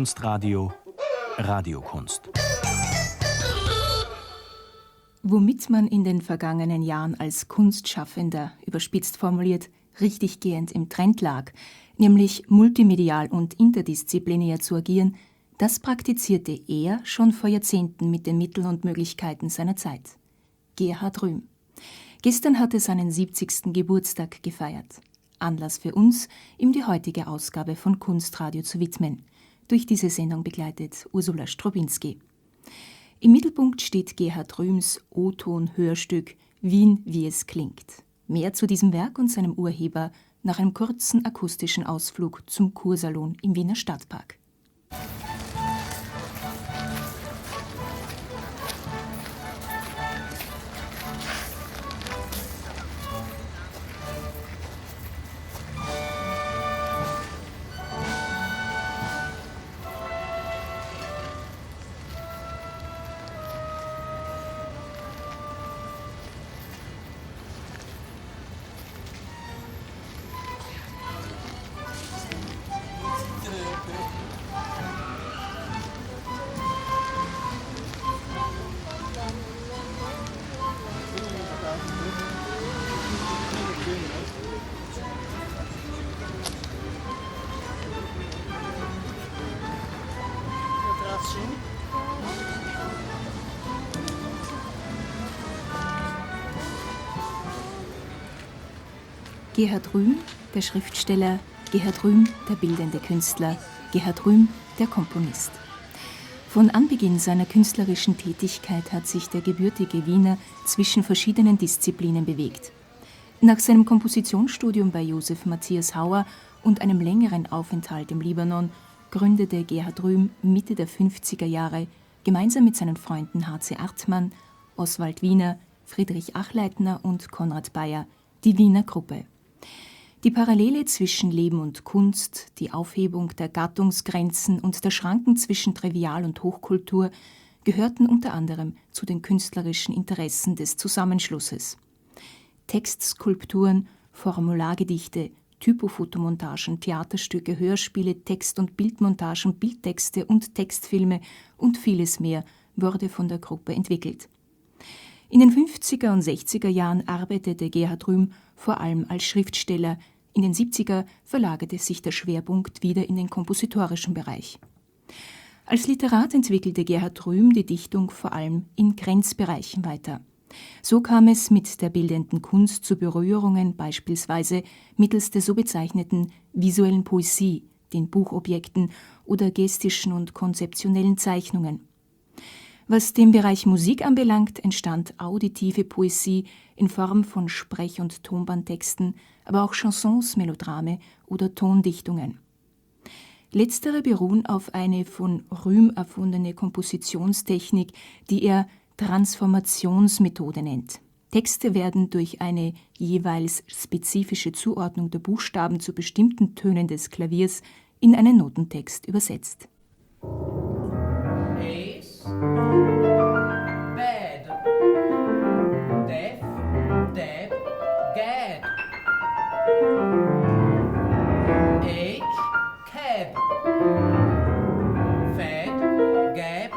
Kunstradio Radiokunst. Womit man in den vergangenen Jahren als Kunstschaffender, überspitzt formuliert, richtiggehend im Trend lag, nämlich multimedial und interdisziplinär zu agieren, das praktizierte er schon vor Jahrzehnten mit den Mitteln und Möglichkeiten seiner Zeit. Gerhard Rühm. Gestern hat er seinen 70. Geburtstag gefeiert. Anlass für uns, ihm die heutige Ausgabe von Kunstradio zu widmen. Durch diese Sendung begleitet Ursula Strobinski. Im Mittelpunkt steht Gerhard Rühms O-Ton-Hörstück Wien, wie es klingt. Mehr zu diesem Werk und seinem Urheber nach einem kurzen akustischen Ausflug zum Kursalon im Wiener Stadtpark. Gerhard Rühm, der Schriftsteller, Gerhard Rühm, der bildende Künstler, Gerhard Rühm, der Komponist. Von Anbeginn seiner künstlerischen Tätigkeit hat sich der gebürtige Wiener zwischen verschiedenen Disziplinen bewegt. Nach seinem Kompositionsstudium bei Josef Matthias Hauer und einem längeren Aufenthalt im Libanon gründete Gerhard Rühm Mitte der 50er Jahre gemeinsam mit seinen Freunden H.C. Artmann, Oswald Wiener, Friedrich Achleitner und Konrad Bayer die Wiener Gruppe. Die Parallele zwischen Leben und Kunst, die Aufhebung der Gattungsgrenzen und der Schranken zwischen Trivial- und Hochkultur gehörten unter anderem zu den künstlerischen Interessen des Zusammenschlusses. Textskulpturen, Formulargedichte, Typofotomontagen, Theaterstücke, Hörspiele, Text- und Bildmontagen, Bildtexte und Textfilme und vieles mehr wurde von der Gruppe entwickelt. In den 50er und 60er Jahren arbeitete Gerhard Rühm vor allem als Schriftsteller, in den 70er verlagerte sich der Schwerpunkt wieder in den kompositorischen Bereich. Als Literat entwickelte Gerhard Rühm die Dichtung vor allem in Grenzbereichen weiter. So kam es mit der bildenden Kunst zu Berührungen, beispielsweise mittels der so bezeichneten visuellen Poesie, den Buchobjekten oder gestischen und konzeptionellen Zeichnungen. Was den Bereich Musik anbelangt, entstand auditive Poesie in Form von Sprech- und Tonbandtexten, aber auch Chansons, Melodrame oder Tondichtungen. Letztere beruhen auf eine von Rühm erfundene Kompositionstechnik, die er Transformationsmethode nennt. Texte werden durch eine jeweils spezifische Zuordnung der Buchstaben zu bestimmten Tönen des Klaviers in einen Notentext übersetzt. Ace, bad, deaf, dab, gad. H, cab, fad, gab,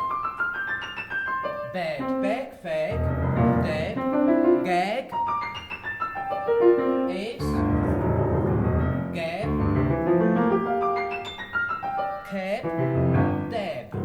bad, back, fag, dab, gag. Ace, gab, cab, dab.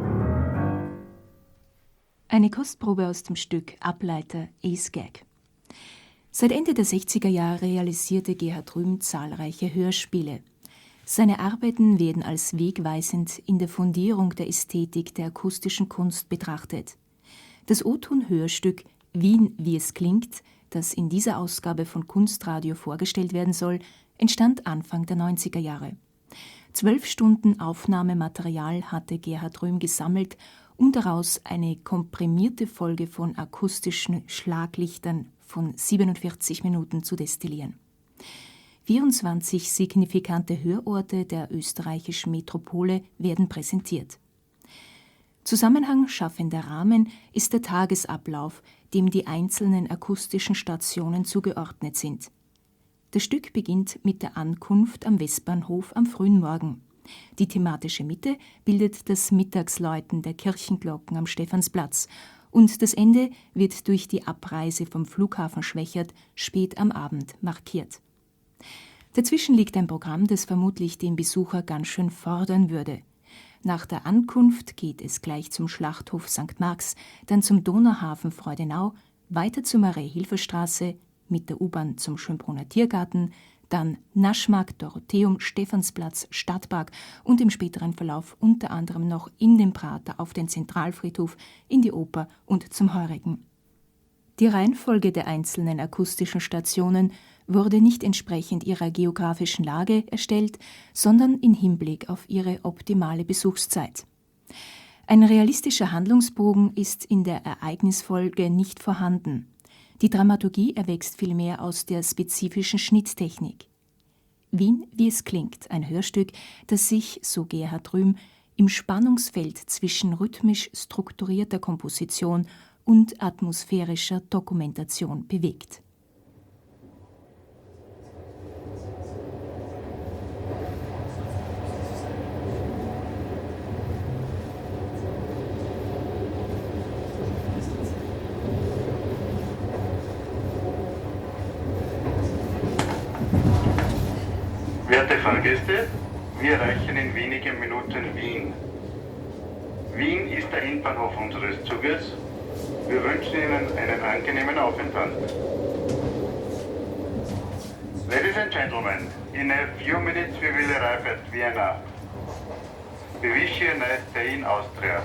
Eine Kostprobe aus dem Stück Ableiter Ace Gag. Seit Ende der 60er Jahre realisierte Gerhard Rühm zahlreiche Hörspiele. Seine Arbeiten werden als wegweisend in der Fundierung der Ästhetik der akustischen Kunst betrachtet. Das O-Ton-Hörstück Wien, wie es klingt, das in dieser Ausgabe von Kunstradio vorgestellt werden soll, entstand Anfang der 90er Jahre. 12 Stunden Aufnahmematerial hatte Gerhard Rühm gesammelt, um daraus eine komprimierte Folge von akustischen Schlaglichtern von 47 Minuten zu destillieren. 24 signifikante Hörorte der österreichischen Metropole werden präsentiert. Zusammenhang schaffender Rahmen ist der Tagesablauf, dem die einzelnen akustischen Stationen zugeordnet sind. Das Stück beginnt mit der Ankunft am Westbahnhof am frühen Morgen. Die thematische Mitte bildet das Mittagsläuten der Kirchenglocken am Stephansplatz und das Ende wird durch die Abreise vom Flughafen Schwechat spät am Abend markiert. Dazwischen liegt ein Programm, das vermutlich den Besucher ganz schön fordern würde. Nach der Ankunft geht es gleich zum Schlachthof St. Marx, dann zum Donauhafen Freudenau, weiter zur Marie-Hilfer-Straße, mit der U-Bahn zum Schönbrunner Tiergarten, dann Naschmarkt, Dorotheum, Stephansplatz, Stadtpark und im späteren Verlauf unter anderem noch in den Prater auf den Zentralfriedhof, in die Oper und zum Heurigen. Die Reihenfolge der einzelnen akustischen Stationen wurde nicht entsprechend ihrer geografischen Lage erstellt, sondern in Hinblick auf ihre optimale Besuchszeit. Ein realistischer Handlungsbogen ist in der Ereignisfolge nicht vorhanden. Die Dramaturgie erwächst vielmehr aus der spezifischen Schnitttechnik. Wien, wie es klingt, ein Hörstück, das sich, so Gerhard Rühm, im Spannungsfeld zwischen rhythmisch strukturierter Komposition und atmosphärischer Dokumentation bewegt. Werte Fahrgäste, wir erreichen in wenigen Minuten Wien. Wien ist der Endbahnhof unseres Zuges. Wir wünschen Ihnen einen angenehmen Aufenthalt. Ladies and gentlemen, in a few minutes we will arrive at Vienna. We wish you a nice day in Austria.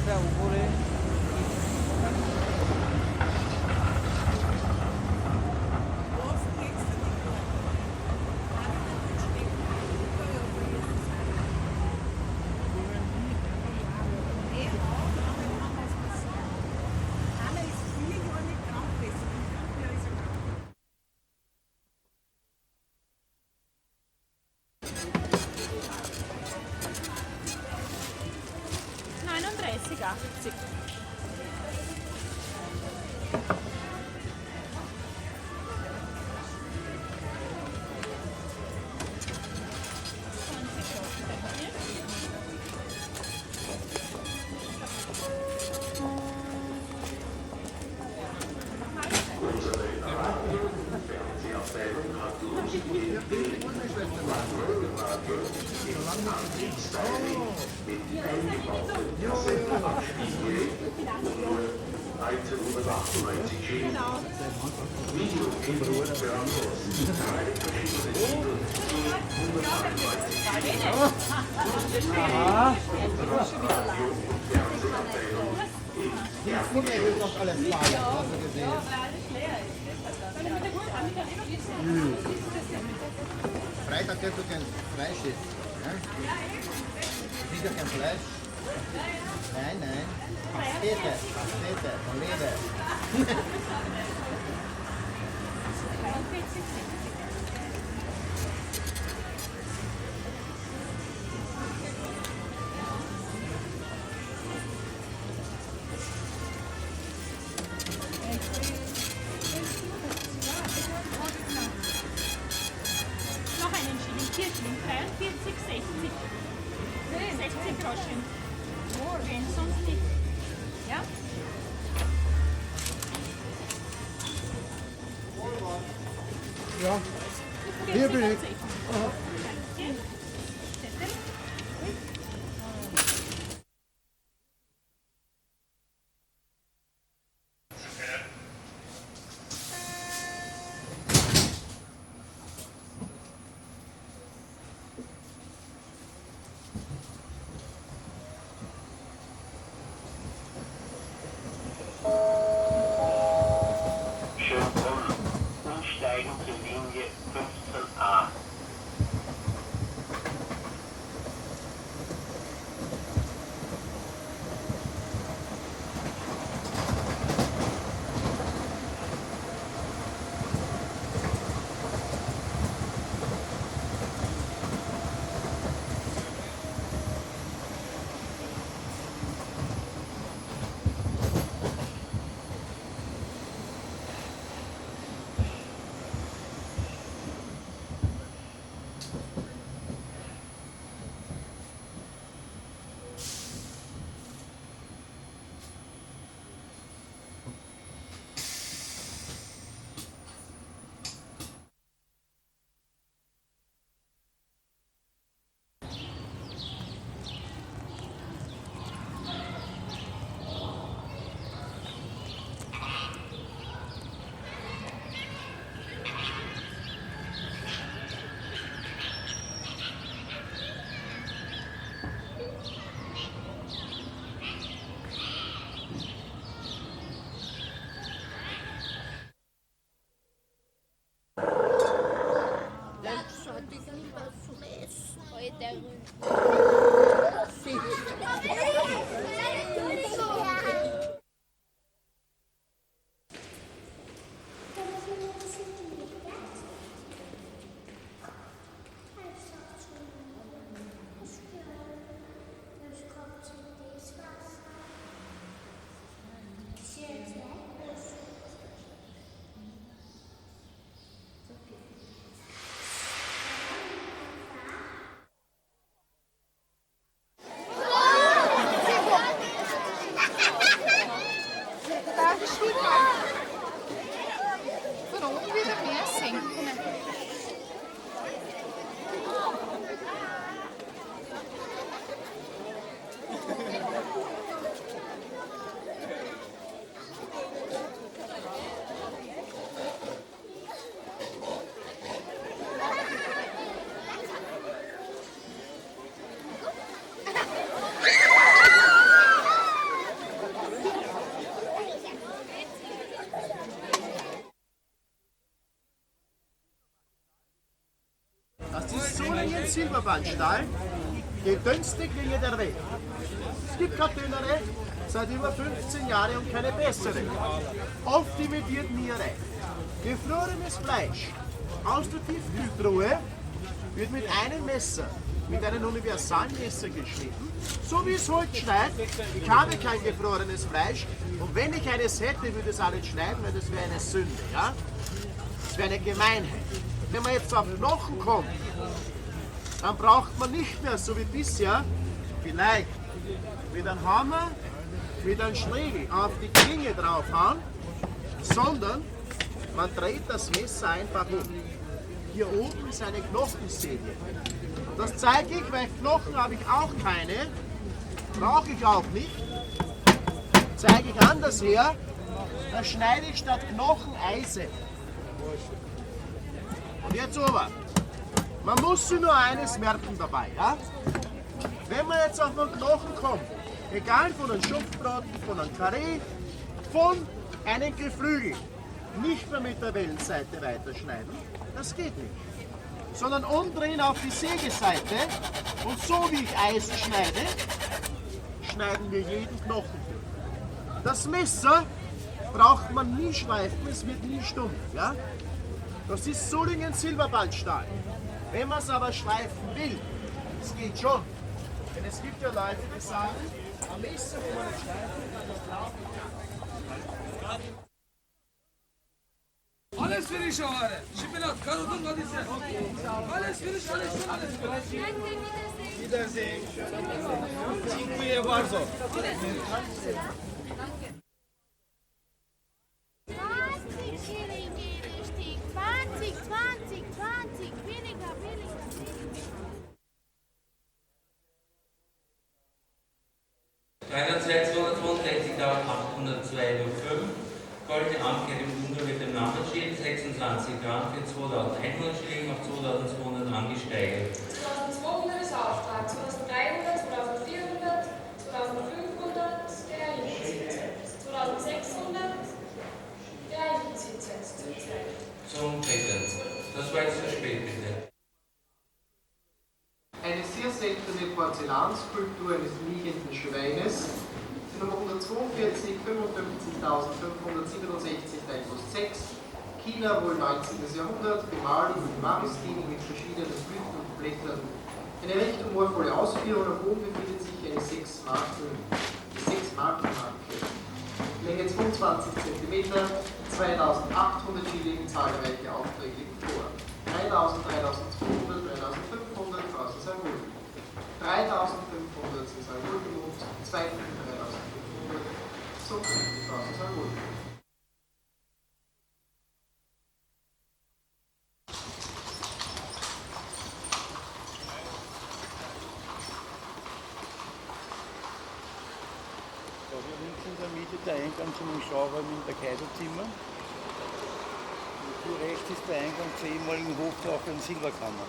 der obere. Freitag gibt es kein Fleisch jetzt. Ja? Es ist ja kein Fleisch. Nein, nein. Pastete, von Leber. Noch einen Schilling, 4 Schilling, 43, 60. 60 Groschen. Wenn sonst nicht. Ja? Ja, hier bin ich. Umsteigen zur Linie 15a. Silberbandstahl, die dünnste Klinge der Welt. Es gibt keine dünnere, seit über 15 Jahren und keine bessere. Oft imitiert Niere. Gefrorenes Fleisch aus der Tiefkühltruhe wird mit einem Messer, mit einem Universalmesser geschnitten, so wie es heute schneidet. Ich habe kein gefrorenes Fleisch und wenn ich eines hätte, würde es auch nicht schneiden, weil das wäre eine Sünde. Ja? Das wäre eine Gemeinheit. Wenn man jetzt auf Knochen kommt, dann braucht man nicht mehr, so wie bisher, vielleicht mit einem Hammer, mit einem Schlägel auf die Klinge draufhauen, sondern man dreht das Messer einfach um. Hier oben ist eine Knochensäge. Das zeige ich, weil Knochen habe ich auch keine, brauche ich auch nicht. Zeige ich anders her, da schneide ich statt Knochen Eisen. Und jetzt aber, man muss sich nur eines merken dabei. Ja? Wenn man jetzt auf einen Knochen kommt, egal von einem Schupfbraten, von einem Karree, von einem Geflügel, nicht mehr mit der Wellenseite weiterschneiden, das geht nicht. Sondern umdrehen auf die Sägeseite und so wie ich Eisen schneide, schneiden wir jeden Knochen durch. Das Messer braucht man nie schleifen, es wird nie stumpf. Ja? Das ist Sulingen Silberbandstahl. Wenn man es aber schleifen will, es geht schon. Denn es gibt ja Leute, die sagen, am Messer, wo man nicht schleifen kann, das laufen kann. Alles für die Schauere. Spinat, Karotten, was ist das? Alles für die alles. Wiedersehen. Dziękuję bardzo. 20 Schilling jedes Stück. 20. Billiger. Goldene Ankette im Wunder mit dem Nummerschild 26 Gramm für 2100 Schilling auf 2200 angesteigert. 2200 ist Auftrag, 2300, 2400, 2500 der Eintrittssitz, 2600 der Eintrittssitz zurzeit. Zum Dritten. Das war jetzt zu spät, bitte. Eine sehr seltene Porzellanskulptur eines liegenden Schweines. Nummer 142, 55.567, 3+6, China, wohl 19. Jahrhundert, bemalt in Marmorstilen mit verschiedenen Blüten und Blättern. Eine recht humorvolle Ausführung, am Boden befindet sich eine 6-Marken-Marke. Länge 22 cm, 2.800 Schilling, zahlreiche Aufträge liegen vor. 3.000, 3.200, 3.500, draußen sein Gulden. 3.500 sind sein Gulden und 2.500. So, das ist ja gut. Da hier links in der Mitte der Eingang zum Schauräumen in der Kaiserzimmer. Und hier rechts ist der Eingang zur ehemaligen Hoftaucher und Silberkammer.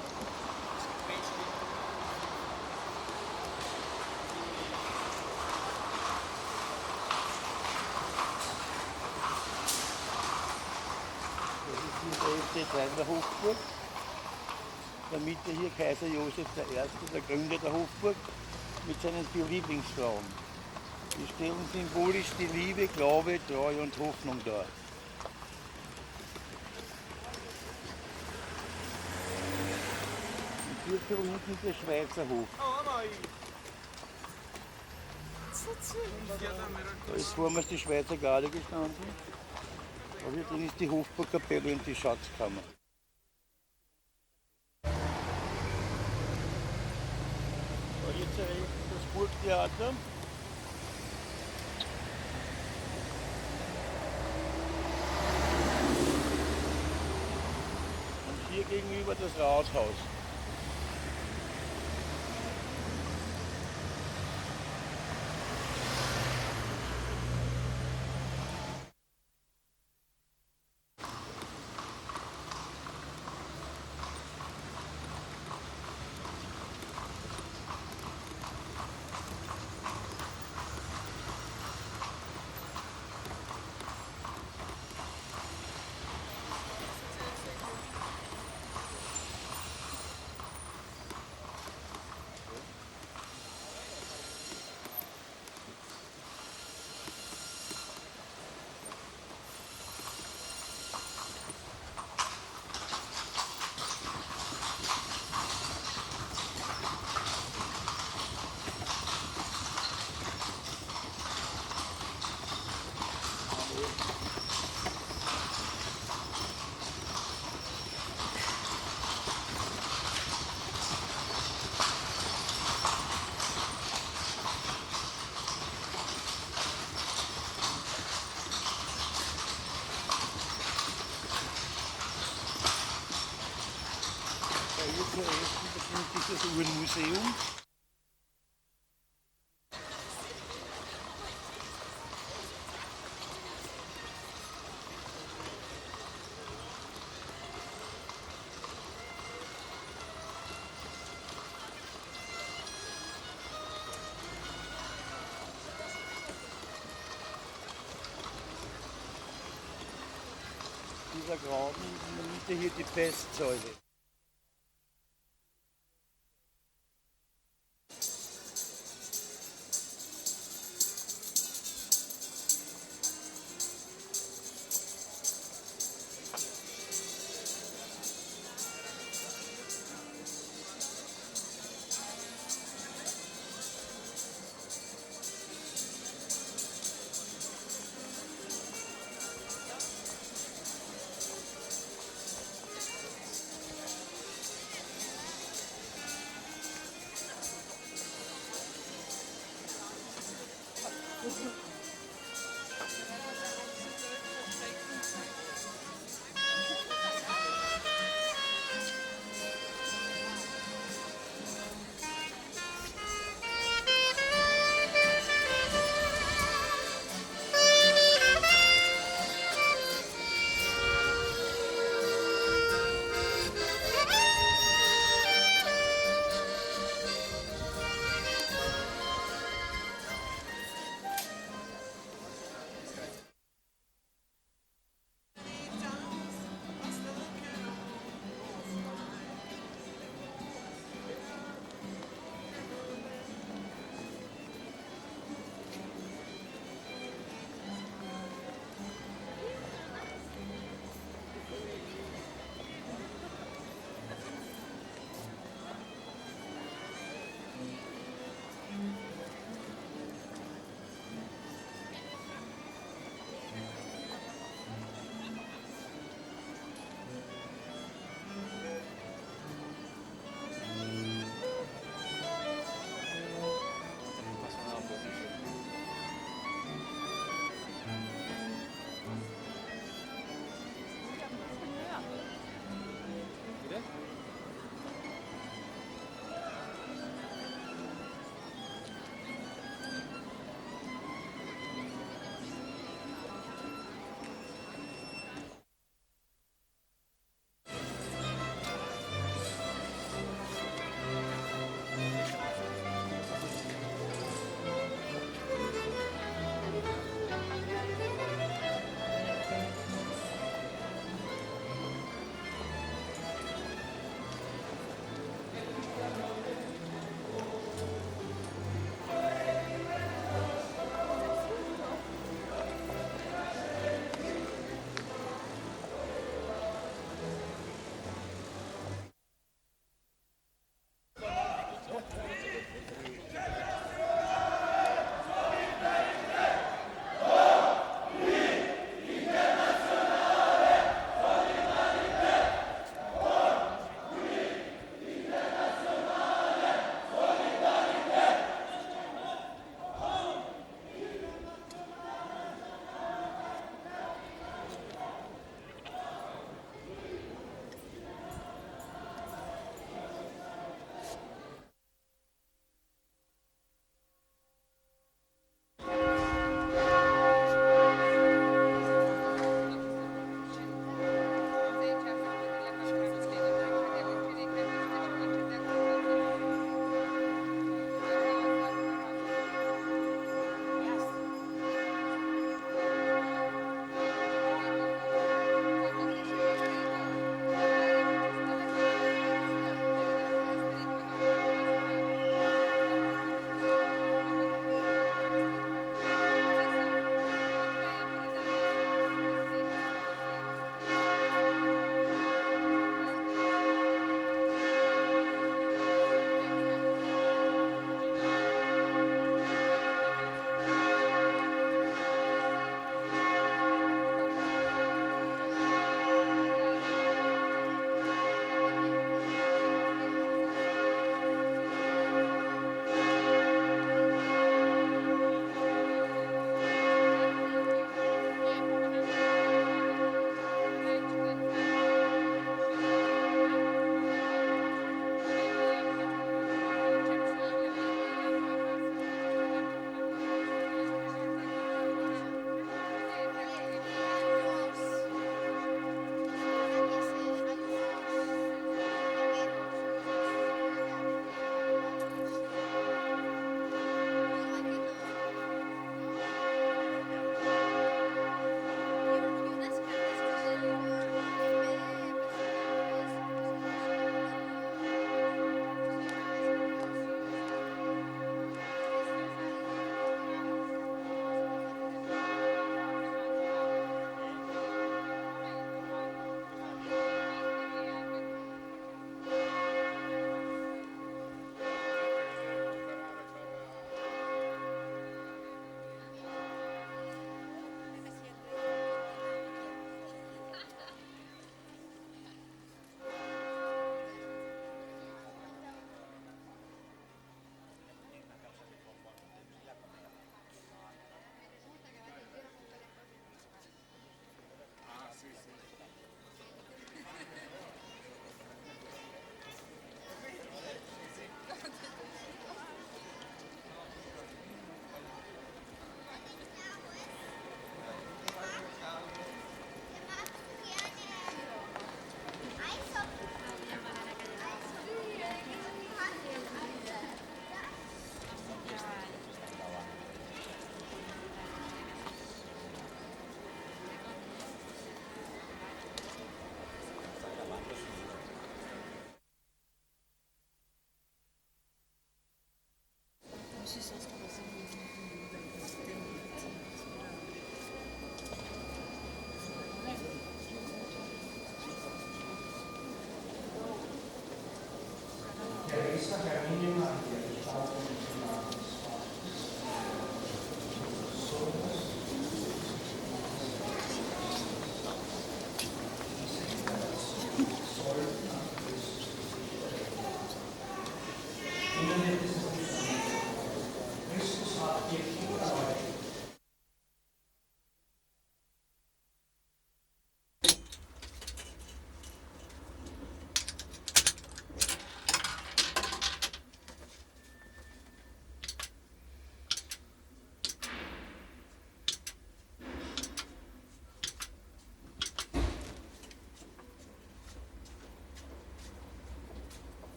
Der Teil der Hofburg. In der Mitte hier Kaiser Josef I., der Gründer der Hofburg, mit seinen 4 Lieblingsfrauen. Die stellen symbolisch die Liebe, Glaube, Treue und Hoffnung dar. Und hier unten der Schweizer Hof. Da ist vormals die Schweizer Garde gestanden. Aber hier drin ist die Hofburgkapelle und die Schatzkammer. Da jetzt das Burgtheater. Und hier gegenüber das Rathaus. zuerst überkommt dieses Uhrenmuseum. Dieser Graben, in der Mitte hier die Pestsäule.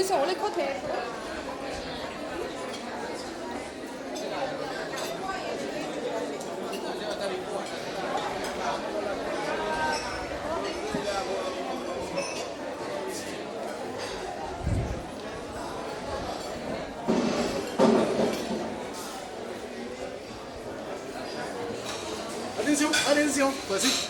sie alle gerade her, oder? Attention, attention, Vorsicht!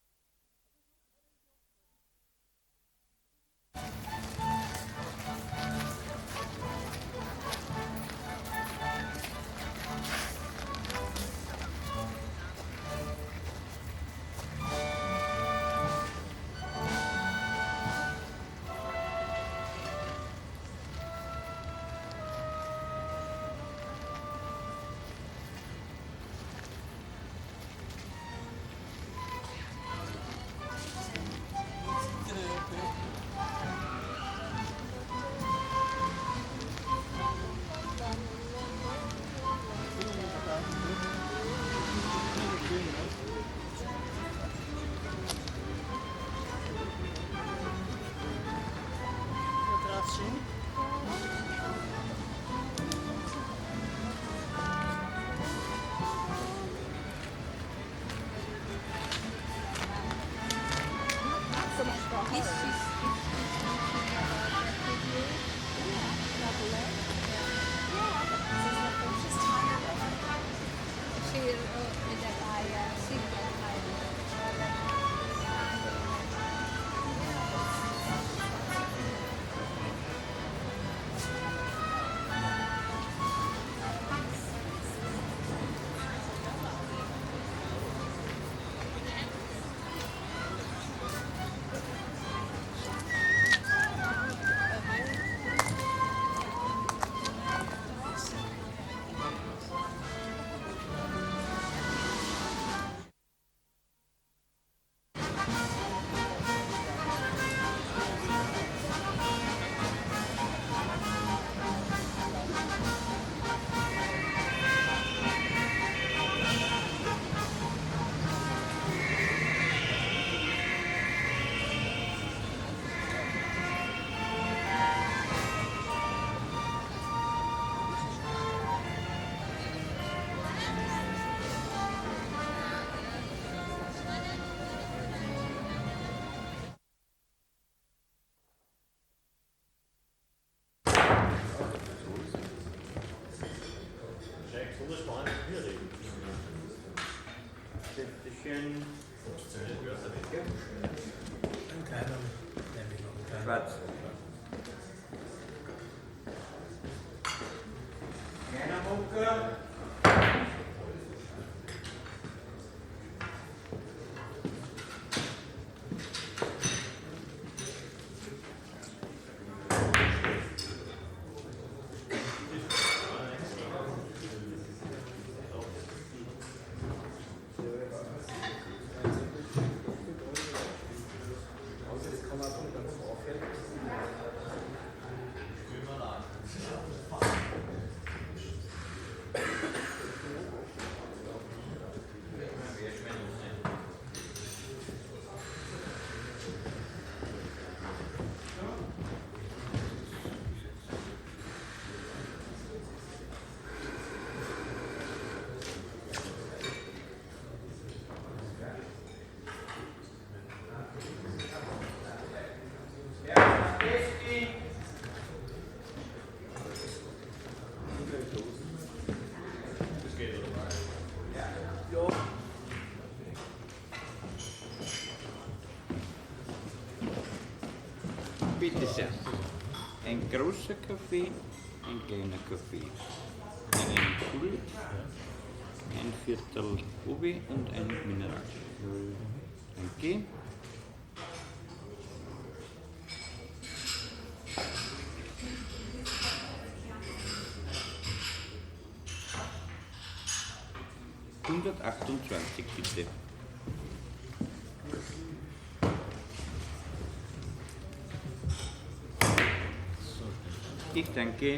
Schwarz. Kleiner Mucke. Bitte sehr. Ein großer Kaffee, ein kleiner Kaffee, einen Pult, ein Viertel Obi und ein Mineral. Danke. $128 bitte. Ich danke.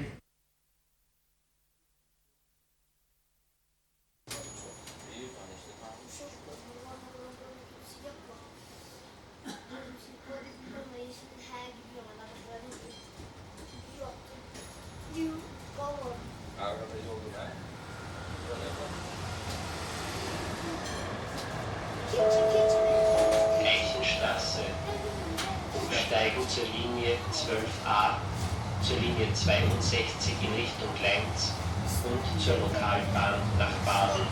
Umsteigen zur Linie 12a, zur Linie 62 in Richtung Gleinz und zur Lokalbahn nach Baden.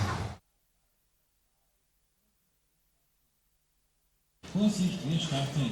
Vorsicht, wir starten.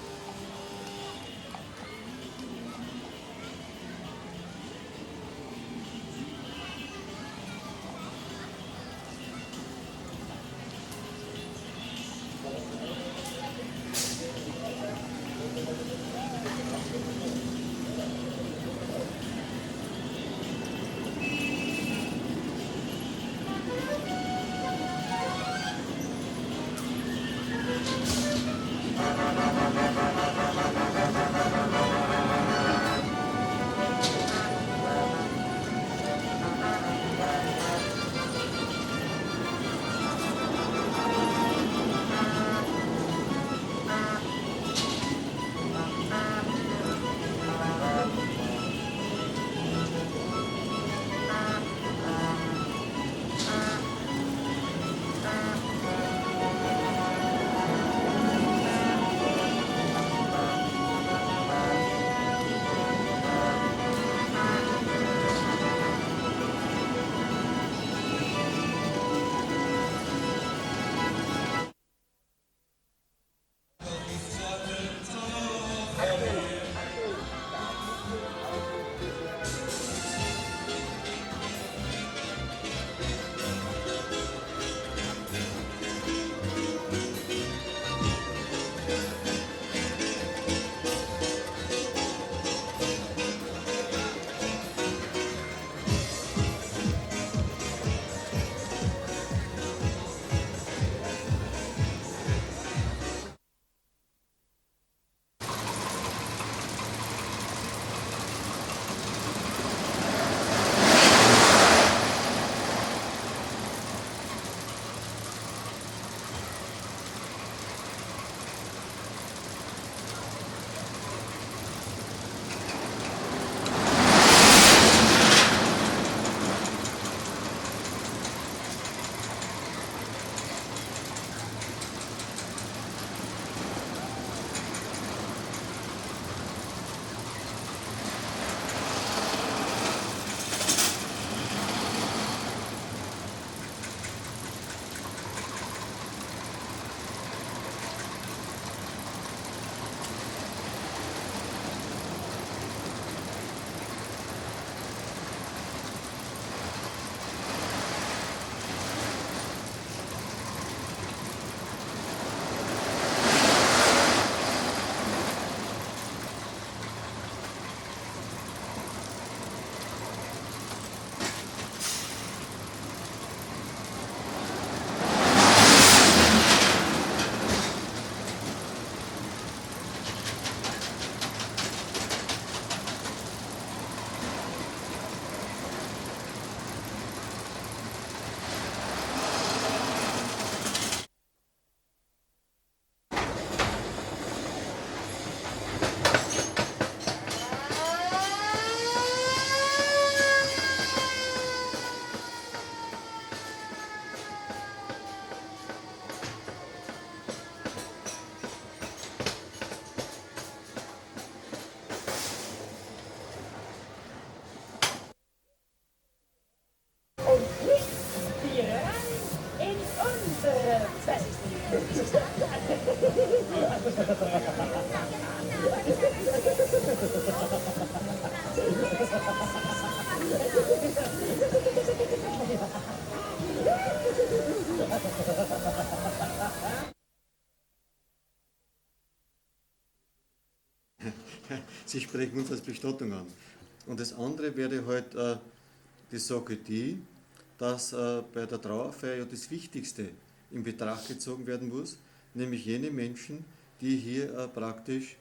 Sie sprechen uns als Bestattung an. Und das andere wäre halt die Sache die, dass bei der Trauerfeier ja das Wichtigste in Betracht gezogen werden muss, nämlich jene Menschen, die hier praktisch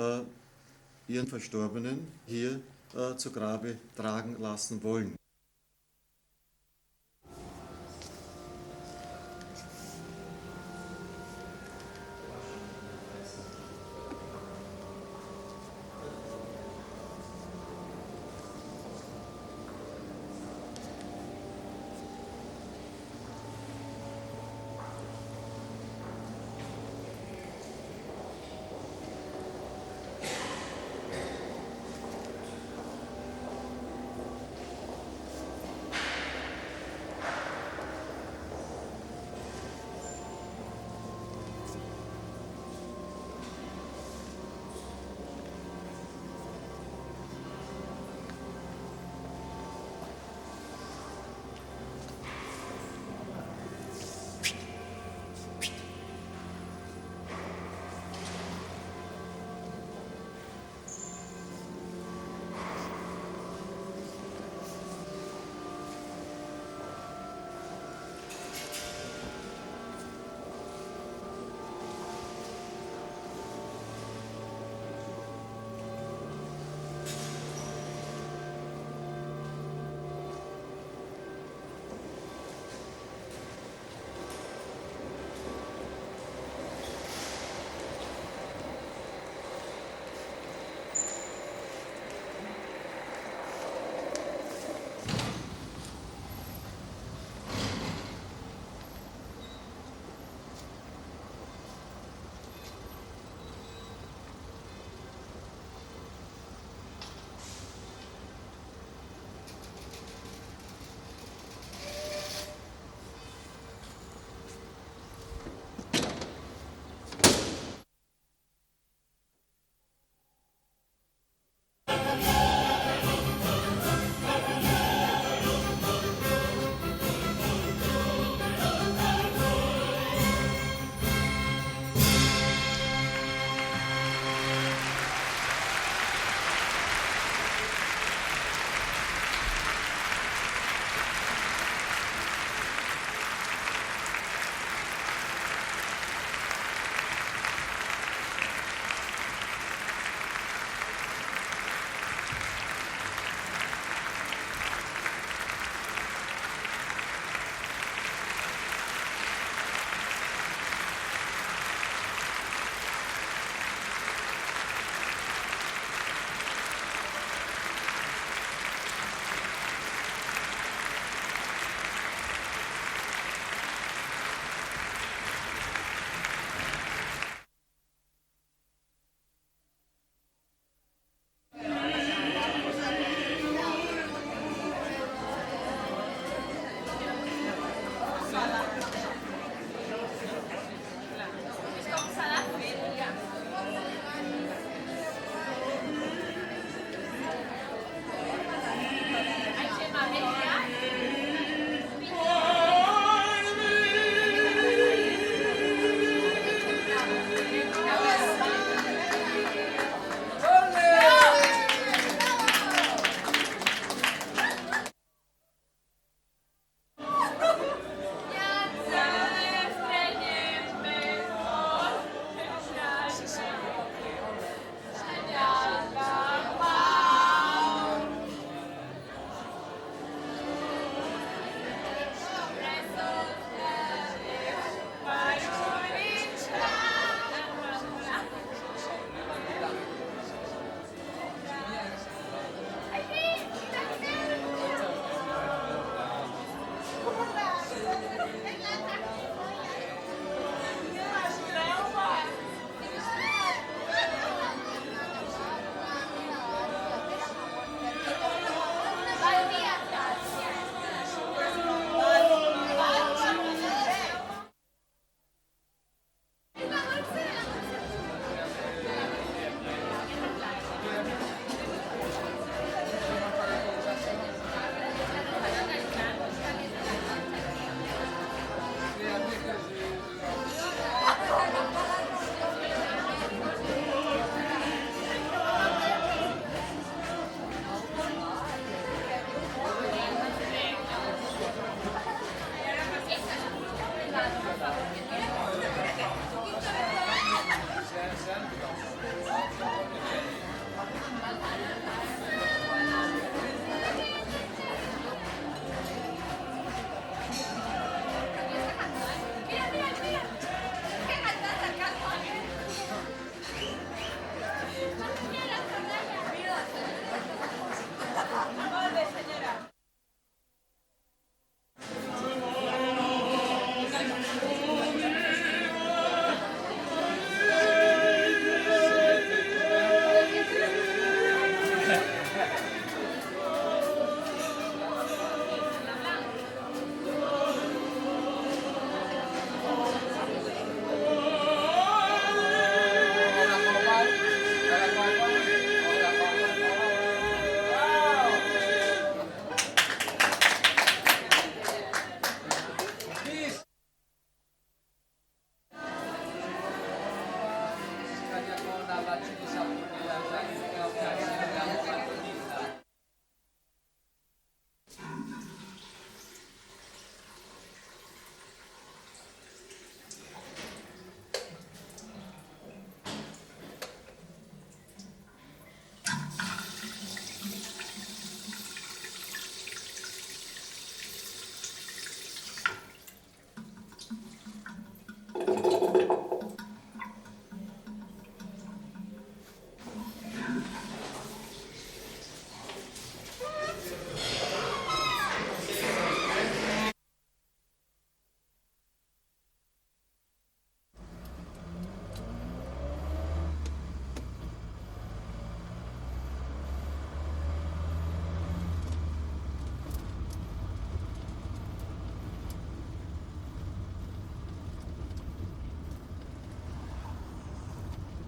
ihren Verstorbenen hier zu Grabe tragen lassen wollen.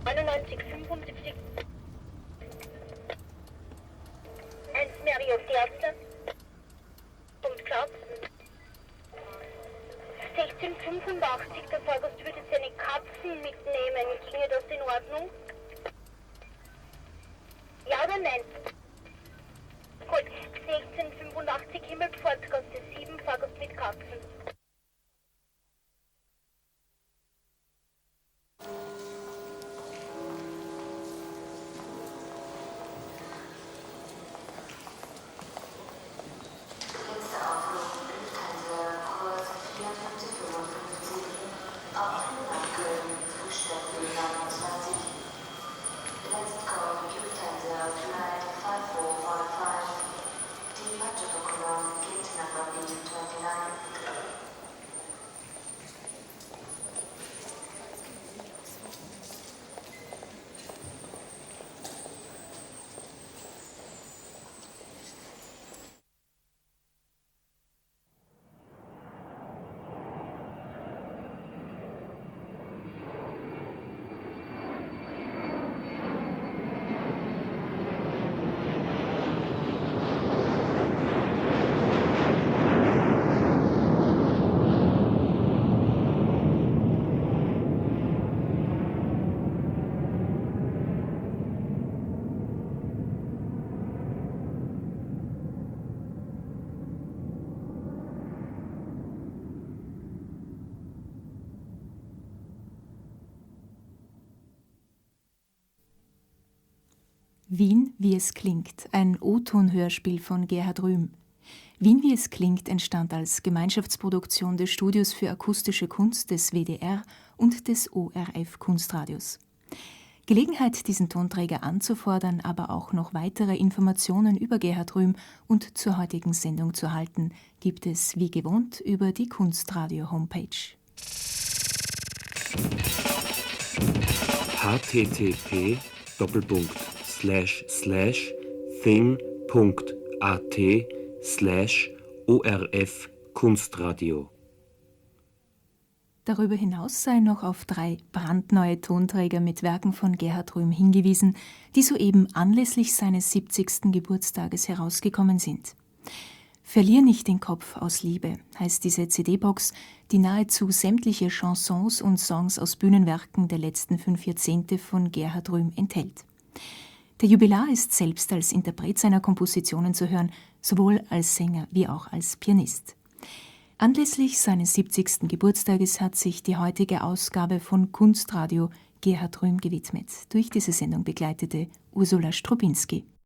99, 75. 1 Mary auf die Erste. Kommt klar. 1685, der Fahrgast würde seine Katzen mitnehmen. Ginge das in Ordnung? Ja oder nein? Gut, 1685 Himmelpfortgasse 7, Fahrgast mit Katzen. Wien, wie es klingt, ein O-Ton-Hörspiel von Gerhard Rühm. Wien, wie es klingt, entstand als Gemeinschaftsproduktion des Studios für akustische Kunst des WDR und des ORF Kunstradios. Gelegenheit, diesen Tonträger anzufordern, aber auch noch weitere Informationen über Gerhard Rühm und zur heutigen Sendung zu erhalten, gibt es wie gewohnt über die Kunstradio-Homepage. http://thing.at/ORF-Kunstradio. Darüber hinaus sei noch auf 3 brandneue Tonträger mit Werken von Gerhard Rühm hingewiesen, die soeben anlässlich seines 70. Geburtstages herausgekommen sind. Verlier nicht den Kopf aus Liebe heißt diese CD-Box, die nahezu sämtliche Chansons und Songs aus Bühnenwerken der letzten 5 Jahrzehnte von Gerhard Rühm enthält. Der Jubilar ist selbst als Interpret seiner Kompositionen zu hören, sowohl als Sänger wie auch als Pianist. Anlässlich seines 70. Geburtstages hat sich die heutige Ausgabe von Kunstradio Gerhard Rühm gewidmet. Durch diese Sendung begleitete Ursula Strobinski.